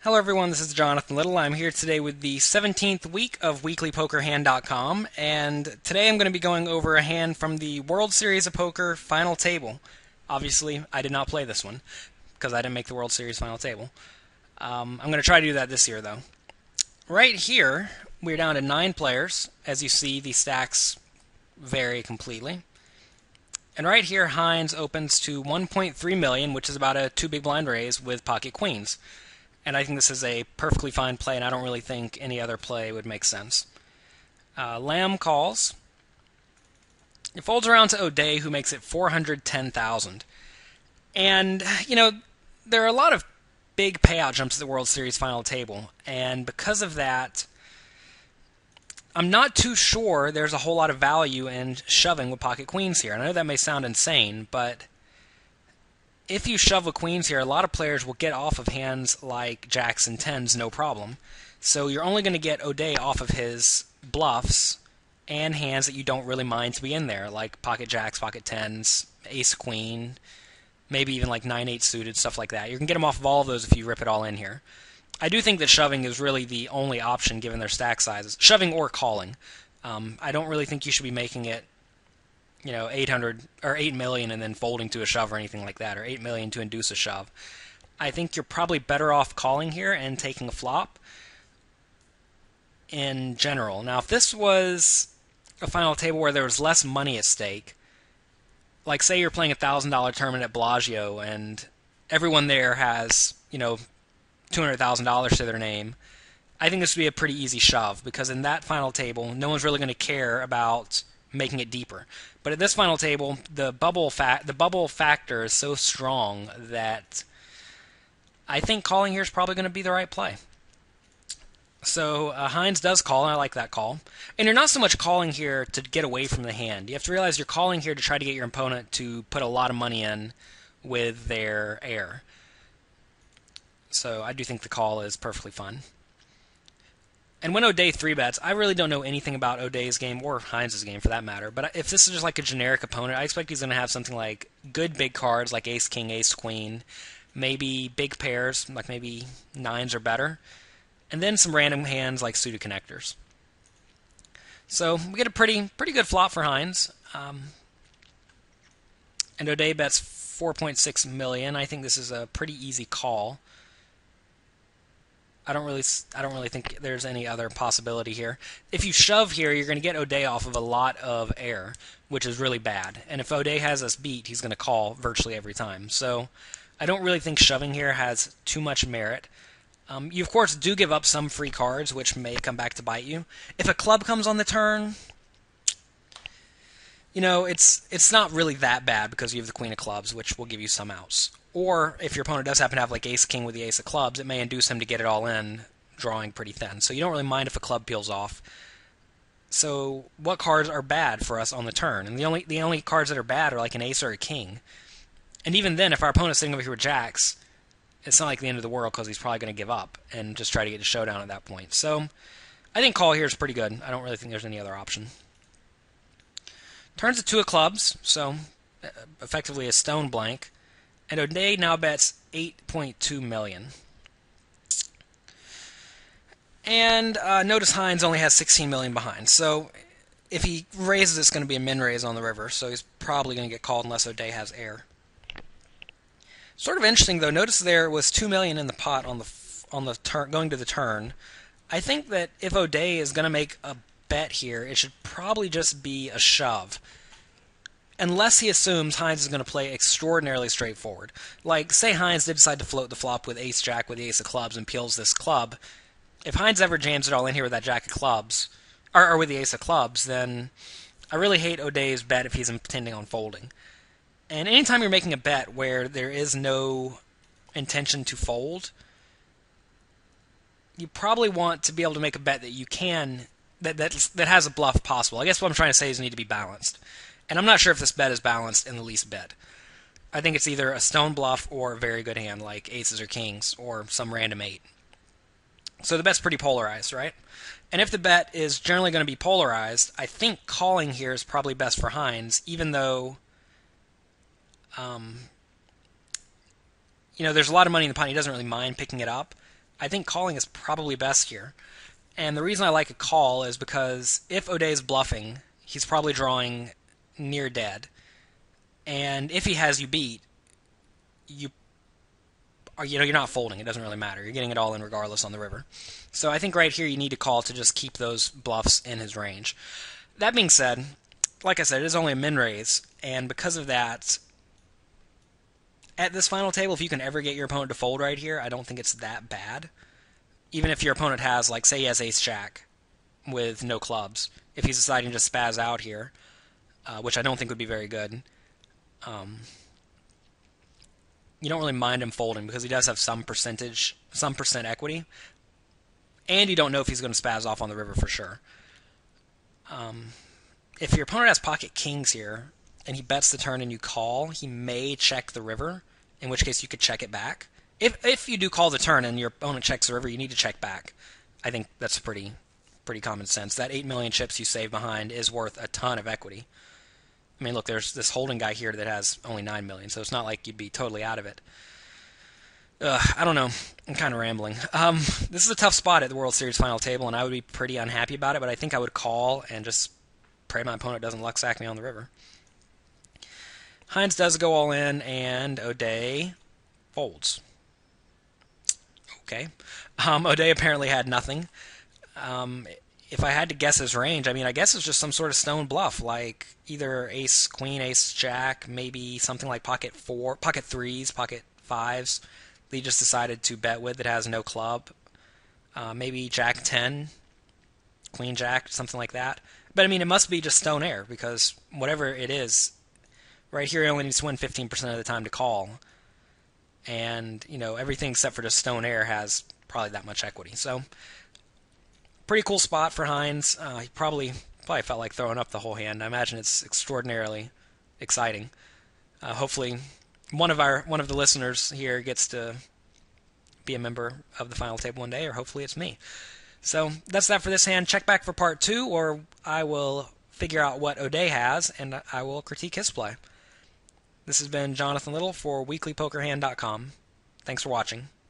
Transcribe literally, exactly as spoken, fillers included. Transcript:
Hello everyone, this is Jonathan Little. I'm here today with the seventeenth week of weekly poker hand dot com, and today I'm going to be going over a hand from the World Series of Poker Final Table. Obviously, I did not play this one, because I didn't make the World Series Final Table. Um, I'm going to try to do that this year, though. Right here, we're down to nine players. As you see, the stacks vary completely. And right here, Heinz opens to one point three million, which is about a two big blind raise with pocket queens. And I think this is a perfectly fine play, and I don't really think any other play would make sense. Uh, Lamb calls. It folds around to O'Day, who makes it four hundred ten thousand. And, you know, there are a lot of big payout jumps at the World Series final table, and because of that, I'm not too sure there's a whole lot of value in shoving with pocket queens here. And I know that may sound insane, but if you shove with queens here, a lot of players will get off of hands like jacks and tens no problem. So you're only going to get O'Day off of his bluffs and hands that you don't really mind to be in there, like pocket jacks, pocket tens, ace queen, maybe even like nine eight suited, stuff like that. You can get him off of all of those if you rip it all in here. I do think that shoving is really the only option given their stack sizes. Shoving or calling. Um, I don't really think you should be making it you know, eight hundred or eight million and then folding to a shove or anything like that, or eight million to induce a shove. I think you're probably better off calling here and taking a flop in general. Now, if this was a final table where there was less money at stake, like say you're playing a one thousand dollar tournament at Bellagio and everyone there has, you know, two hundred thousand dollars to their name, I think this would be a pretty easy shove, because in that final table, no one's really going to care about making it deeper. But at this final table, the bubble fa- the bubble factor is so strong that I think calling here is probably going to be the right play. So uh, Heinz does call, and I like that call. And you're not so much calling here to get away from the hand. You have to realize you're calling here to try to get your opponent to put a lot of money in with their air. So I do think the call is perfectly fine. And when O'Day three bets, I really don't know anything about O'Day's game, or Heinz's game for that matter, but if this is just like a generic opponent, I expect he's going to have something like good big cards like ace king, ace queen, maybe big pairs, like maybe nines or better, and then some random hands like suited connectors. So we get a pretty pretty good flop for Heinz. Um, and O'Day bets four point six million. I think this is a pretty easy call. I don't really, I don't really think there's any other possibility here. If you shove here, you're going to get O'Day off of a lot of air, which is really bad. And if O'Day has us beat, he's going to call virtually every time. So I don't really think shoving here has too much merit. Um, you, of course, do give up some free cards, which may come back to bite you. If a club comes on the turn, you know, it's it's not really that bad because you have the queen of clubs, which will give you some outs. Or if your opponent does happen to have like ace king with the ace of clubs, it may induce him to get it all in, drawing pretty thin. So you don't really mind if a club peels off. So what cards are bad for us on the turn? And the only the only cards that are bad are like an ace or a king. And even then, if our opponent's sitting over here with jacks, it's not like the end of the world because he's probably going to give up and just try to get to showdown at that point. So I think call here is pretty good. I don't really think there's any other option. Turns to two of clubs, so effectively a stone blank. And O'Day now bets eight point two million. And uh, notice Heinz only has sixteen million behind. So if he raises, it's going to be a min raise on the river. So he's probably going to get called unless O'Day has air. Sort of interesting though. Notice there was two million in the pot on the on the turn going to the turn. I think that if O'Day is going to make a bet here, it should probably just be a shove. Unless he assumes Heinz is going to play extraordinarily straightforward. Like, say Heinz did decide to float the flop with ace-jack with the ace of clubs and peels this club. If Heinz ever jams it all in here with that jack of clubs, or, or with the ace of clubs, then I really hate O'Day's bet if he's intending on folding. And anytime you're making a bet where there is no intention to fold, you probably want to be able to make a bet that you can, that, that, that has a bluff possible. I guess what I'm trying to say is you need to be balanced. And I'm not sure if this bet is balanced in the least bit. I think it's either a stone bluff or a very good hand, like aces or kings, or some random eight. So the bet's pretty polarized, right? And if the bet is generally going to be polarized, I think calling here is probably best for Heinz, even though um, you know, there's a lot of money in the pot. He doesn't really mind picking it up. I think calling is probably best here. And the reason I like a call is because if O'Day's bluffing, he's probably drawing near dead. And if he has you beat, you are you know you're not folding. It doesn't really matter. You're getting it all in regardless on the river. So I think right here you need to call to just keep those bluffs in his range. That being said, like I said, it is only a min raise, and because of that, at this final table, if you can ever get your opponent to fold right here, I don't think it's that bad. Even if your opponent has, like, say he has ace-jack with no clubs, if he's deciding to just spaz out here, uh, which I don't think would be very good, um, you don't really mind him folding because he does have some percentage, some percent equity, and you don't know if he's going to spaz off on the river for sure. Um, if your opponent has pocket kings here, and he bets the turn and you call, he may check the river, in which case you could check it back. If if you do call the turn and your opponent checks the river, you need to check back. I think that's pretty pretty common sense. That eight million chips you save behind is worth a ton of equity. I mean, look, there's this holding guy here that has only nine million, so it's not like you'd be totally out of it. Ugh, I don't know. I'm kind of rambling. Um, this is a tough spot at the World Series final table, and I would be pretty unhappy about it, but I think I would call and just pray my opponent doesn't luck sack me on the river. Hines does go all in, and O'Day folds. Okay. Um, O'Day apparently had nothing. Um, if I had to guess his range, I mean, I guess it's just some sort of stone bluff, like either ace, queen, ace, jack, maybe something like pocket four, pocket threes, pocket fives. That he just decided to bet with that has no club. Uh, maybe jack ten, queen jack, something like that. But I mean, it must be just stone air because whatever it is, right here he only needs to win fifteen percent of the time to call. And, you know, everything except for just stone air has probably that much equity. So, pretty cool spot for Hines. Uh, he probably probably felt like throwing up the whole hand. I imagine it's extraordinarily exciting. Uh, hopefully, one of our one of the listeners here gets to be a member of the final table one day, or hopefully it's me. So that's that for this hand. Check back for part two, or I will figure out what O'Day has, and I will critique his play. This has been Jonathan Little for weekly poker hand dot com. Thanks for watching.